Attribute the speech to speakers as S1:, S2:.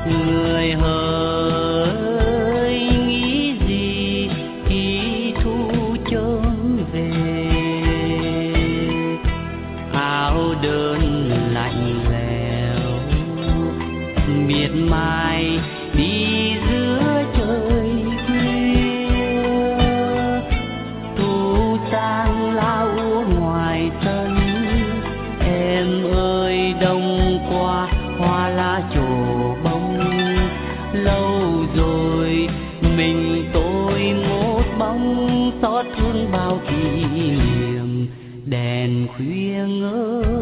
S1: Người hỡi nghĩ gì khi thu trở về, áo đơn lạnh lẽo miệt mài đi giữa trời khuya. Thu sang lá úa ngoài sân, em ơi đông qua hoa lá trổ bông. Lâu rồi mình tôi một bóng, xót thương bao kỷ niệm đèn khuya ngỡ